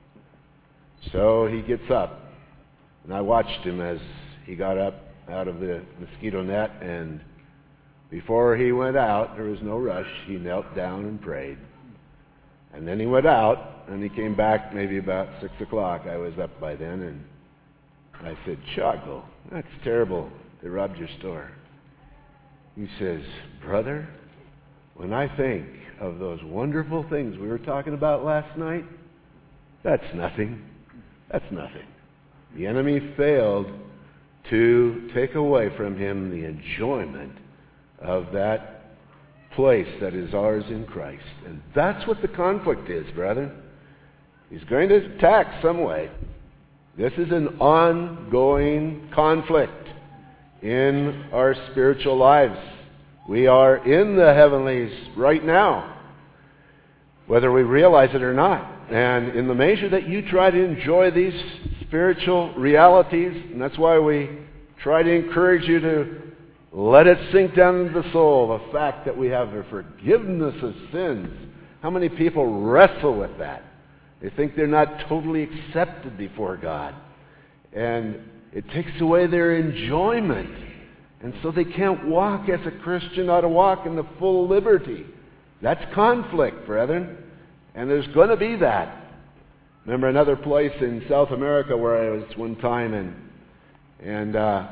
So he gets up. And I watched him as he got up out of the mosquito net. And before he went out, there was no rush. He knelt down and prayed. And then he went out, and he came back maybe about six o'clock. I was up by then. And I said, "Chago, that's terrible. They robbed your store." He says, "Brother, when I think of those wonderful things we were talking about last night, that's nothing. That's nothing." The enemy failed to take away from him the enjoyment of that place that is ours in Christ. And that's what the conflict is, brethren. He's going to attack some way. This is an ongoing conflict in our spiritual lives. We are in the heavenlies right now, whether we realize it or not. And in the measure that you try to enjoy these spiritual realities, and that's why we try to encourage you to let it sink down into the soul, the fact that we have a forgiveness of sins. How many people wrestle with that? They think they're not totally accepted before God. And it takes away their enjoyment. And so they can't walk as a Christian ought to walk in the full liberty. That's conflict, brethren. And there's going to be that. Remember another place in South America where I was one time, and and uh,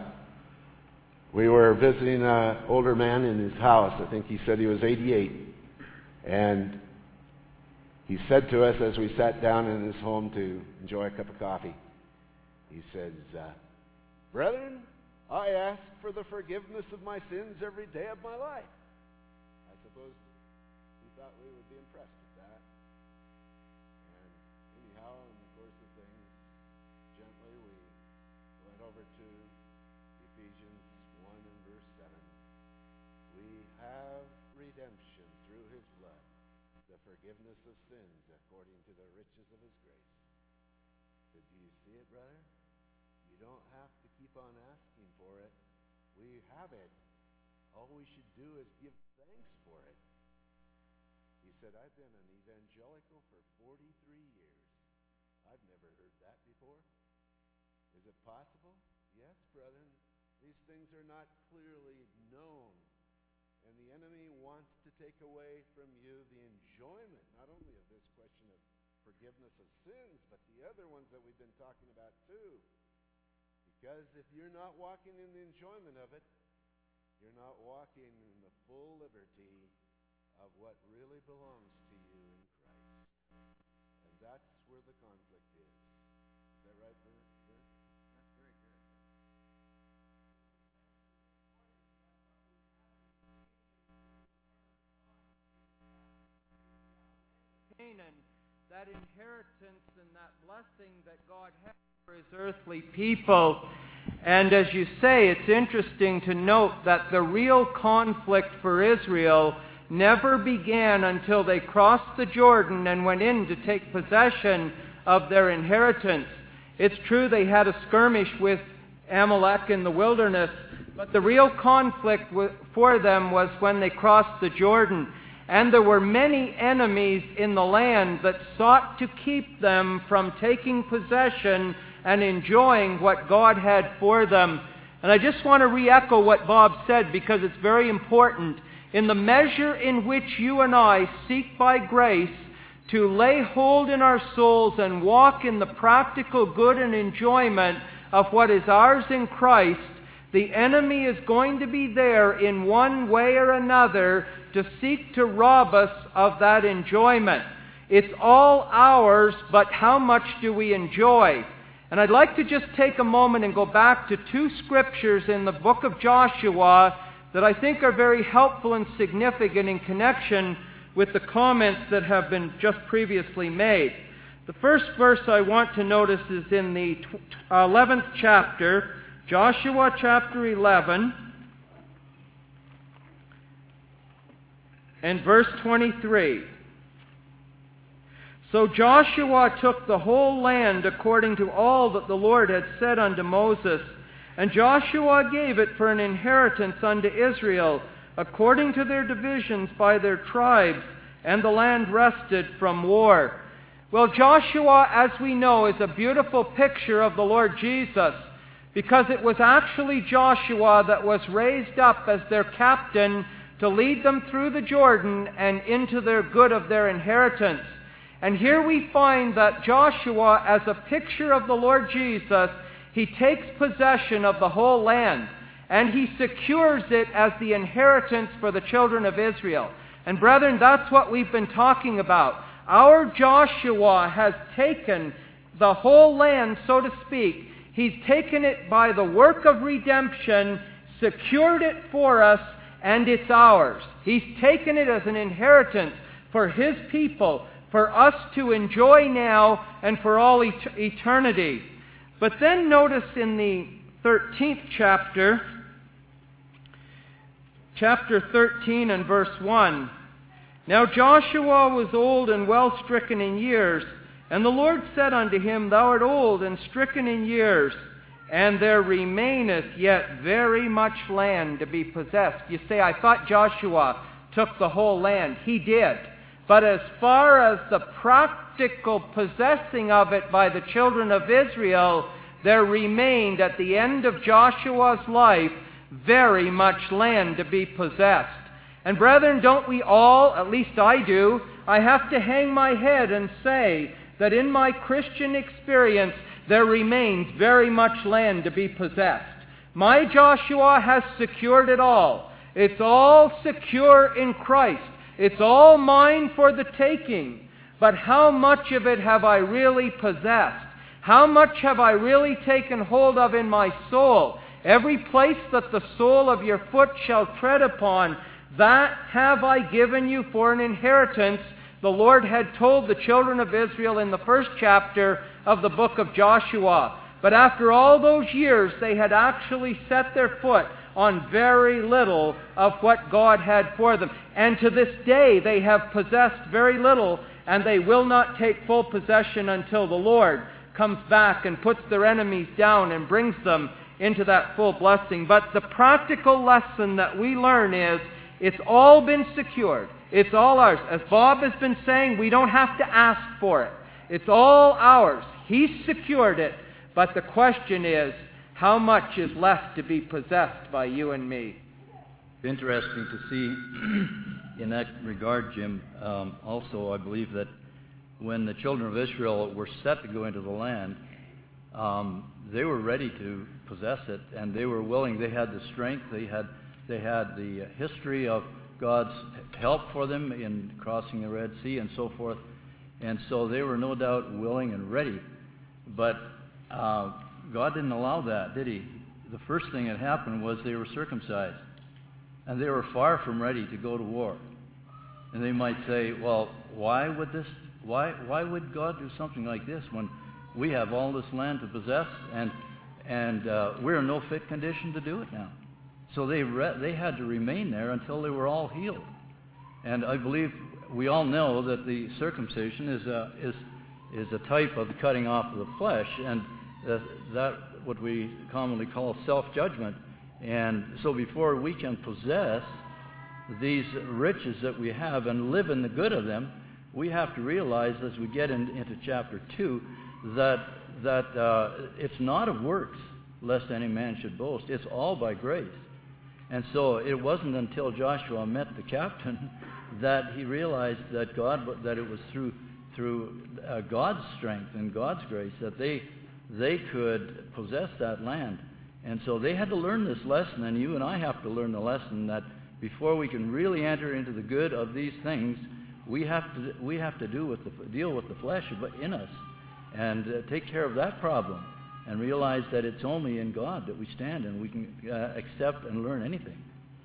we were visiting an older man in his house. I think he said he was eighty-eight. And he said to us as we sat down in his home to enjoy a cup of coffee, he says, uh, "Brethren, I ask for the forgiveness of my sins every day of my life." I suppose he thought we would be impressed with that. And anyhow, in the course of things, gently we went over to Ephesians one and verse seven. "We have redemption through his blood, the forgiveness of sins according to the riches of his grace." So do you see it, brother? You don't have to keep on asking for it. We have it. All we should do is give thanks for it. He said, "I've been an evangelical for forty-three years. I've never heard that before." Is it possible? Yes, brethren. These things are not clearly known. And the enemy wants to take away from you the enjoyment, not only of this question of forgiveness of sins, but the other ones that we've been talking about too. Because if you're not walking in the enjoyment of it, you're not walking in the full liberty of what really belongs to you in Christ. And that's where the conflict is. Is that right, Bert? That's very good. Canaan, that inheritance and that blessing that God has for his earthly people. And as you say, it's interesting to note that the real conflict for Israel never began until they crossed the Jordan and went in to take possession of their inheritance. It's true they had a skirmish with Amalek in the wilderness, but the real conflict for them was when they crossed the Jordan. And there were many enemies in the land that sought to keep them from taking possession and enjoying what God had for them. And I just want to re-echo what Bob said because it's very important. In the measure in which you and I seek by grace to lay hold in our souls and walk in the practical good and enjoyment of what is ours in Christ, the enemy is going to be there in one way or another to seek to rob us of that enjoyment. It's all ours, but how much do we enjoy? And I'd like to just take a moment and go back to two scriptures in the book of Joshua that I think are very helpful and significant in connection with the comments that have been just previously made. The first verse I want to notice is in the eleventh chapter, Joshua chapter eleven, and verse twenty-three. So Joshua took the whole land according to all that the Lord had said unto Moses. And Joshua gave it for an inheritance unto Israel, according to their divisions by their tribes, and the land rested from war. Well, Joshua, as we know, is a beautiful picture of the Lord Jesus, because it was actually Joshua that was raised up as their captain to lead them through the Jordan and into their good of their inheritance. And here we find that Joshua, as a picture of the Lord Jesus, he takes possession of the whole land, and he secures it as the inheritance for the children of Israel. And brethren, that's what we've been talking about. Our Joshua has taken the whole land, so to speak. He's taken it by the work of redemption, secured it for us, and it's ours. He's taken it as an inheritance for His people, for us to enjoy now and for all et- eternity. But then notice in the thirteenth chapter, chapter thirteen and verse one, Now Joshua was old and well stricken in years, and the Lord said unto him, Thou art old and stricken in years, and there remaineth yet very much land to be possessed. You say, I thought Joshua took the whole land. He did. But as far as the practical possessing of it by the children of Israel, there remained at the end of Joshua's life very much land to be possessed. And brethren, don't we all, at least I do, I have to hang my head and say that in my Christian experience there remains very much land to be possessed. My Joshua has secured it all. It's all secure in Christ. It's all mine for the taking. But how much of it have I really possessed? How much have I really taken hold of in my soul? Every place that the sole of your foot shall tread upon, that have I given you for an inheritance. The Lord had told the children of Israel in the first chapter of the book of Joshua. But after all those years, they had actually set their foot on very little of what God had for them. And to this day, they have possessed very little, and they will not take full possession until the Lord comes back and puts their enemies down and brings them into that full blessing. But the practical lesson that we learn is, it's all been secured. It's all ours. As Bob has been saying, we don't have to ask for it. It's all ours. He's secured it. But the question is, how much is left to be possessed by you and me? Interesting to see in that regard, Jim. Um, also, I believe that when the children of Israel were set to go into the land, um, they were ready to possess it, and they were willing. They had the strength. They had they had the history of God's help for them in crossing the Red Sea and so forth, and so they were no doubt willing and ready. But uh, God didn't allow that, did He? The first thing that happened was they were circumcised, and they were far from ready to go to war. And they might say, "Well, why would this? Why why would God do something like this when we have all this land to possess, and and uh, we're in no fit condition to do it now?" So they re- they had to remain there until they were all healed. And I believe we all know that the circumcision is a is is a type of the cutting off of the flesh, and that, that what we commonly call self-judgment. And so before we can possess these riches that we have and live in the good of them, we have to realize as we get in, into chapter two that that uh, it's not of works, lest any man should boast. It's all by grace. And so it wasn't until Joshua met the captain that he realized that God that it was through through uh, God's strength and God's grace that they they could possess that land. And so they had to learn this lesson, and you and I have to learn the lesson that before we can really enter into the good of these things, we have to we have to do with the, deal with the flesh in us and uh, take care of that problem, and realize that it's only in God that we stand and we can uh, accept and learn anything.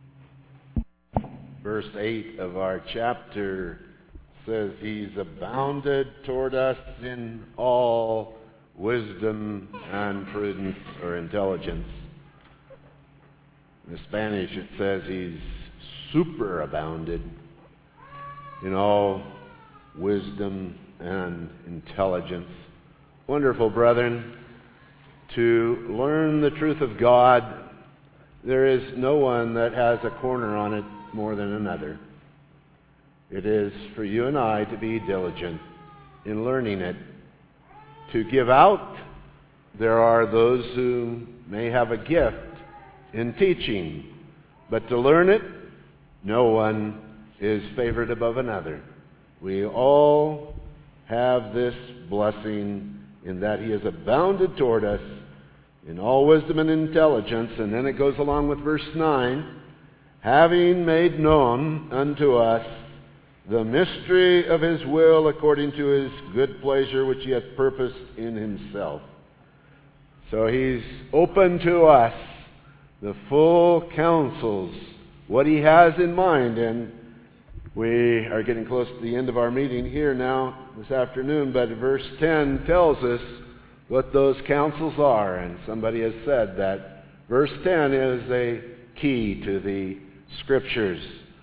Verse eight of our chapter says, He's abounded toward us in all wisdom and prudence or intelligence. In the Spanish it says He's superabounded in all wisdom and intelligence. Wonderful, brethren, to learn the truth of God. There is no one that has a corner on it more than another. It is for you and I to be diligent in learning it. To give out, there are those who may have a gift in teaching, but to learn it, no one is favored above another. We all have this blessing in that He has abounded toward us in all wisdom and intelligence. And then it goes along with verse nine, having made known unto us the mystery of His will according to His good pleasure which He hath purposed in Himself. So He's open to us the full counsels, what He has in mind. And we are getting close to the end of our meeting here now this afternoon, but verse ten tells us what those counsels are. And somebody has said that verse ten is a key to the Scriptures.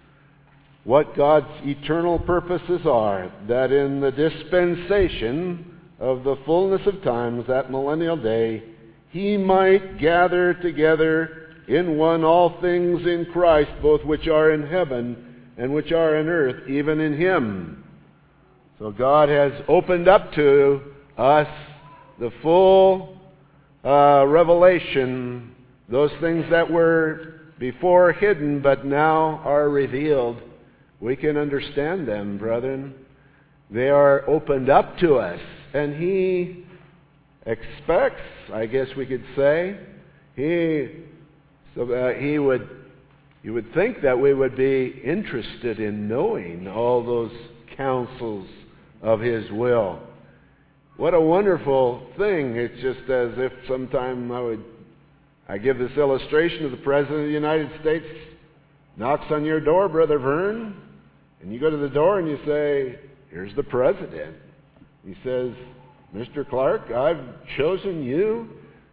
What God's eternal purposes are, that in the dispensation of the fullness of times, that millennial day, He might gather together in one all things in Christ, both which are in heaven and which are in earth, even in Him. So God has opened up to us the full uh, revelation, those things that were before hidden but now are revealed. We can understand them, brethren. They are opened up to us, and He expects, I guess we could say, He so uh, He would you would think that we would be interested in knowing all those counsels of His will. What a wonderful thing. It's just as if sometime I would I give this illustration of the President of the United States knocks on your door, Brother Vern, and you go to the door and you say, here's the President. He says, Mister Clark, I've chosen you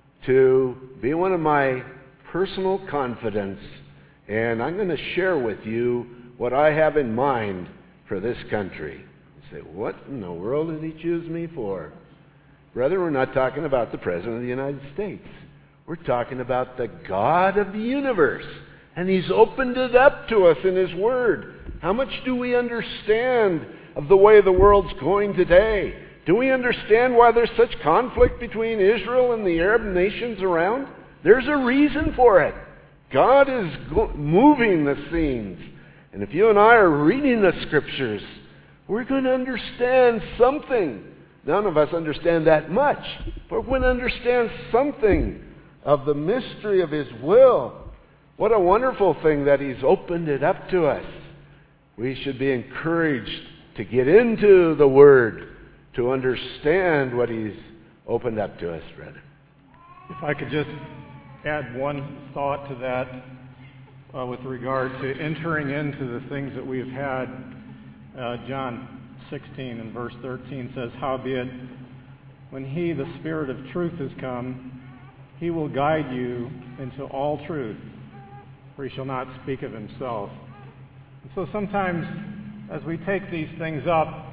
to be one of my personal confidants, and I'm going to share with you what I have in mind for this country. You say, what in the world did He choose me for? Brother, we're not talking about the President of the United States. We're talking about the God of the universe. And He's opened it up to us in His Word. How much do we understand of the way the world's going today? Do we understand why there's such conflict between Israel and the Arab nations around? There's a reason for it. God is go- moving the scenes. And if you and I are reading the Scriptures, we're going to understand something. None of us understand that much, but we're going to understand something of the mystery of His will. What a wonderful thing that He's opened it up to us. We should be encouraged to get into the Word, to understand what He's opened up to us, brother. If I could just add one thought to that uh, with regard to entering into the things that we've had. Uh, John sixteen and verse thirteen says, howbeit, when He, the Spirit of truth, is come, He will guide you into all truth, for He shall not speak of Himself. And so sometimes as we take these things up,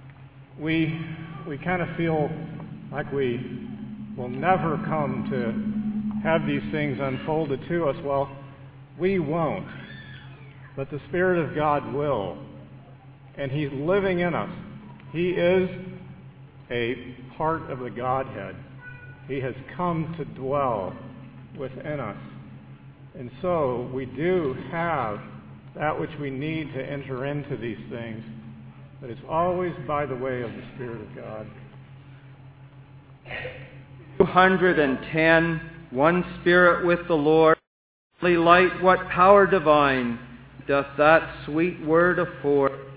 we we kind of feel like we will never come to have these things unfolded to us. Well, we won't, but the Spirit of God will, and He's living in us. He is a part of the Godhead. He has come to dwell within us. And so we do have that which we need to enter into these things, but it's always by the way of the Spirit of God. two hundred ten, one Spirit with the Lord, only light, what power divine doth that sweet word afford?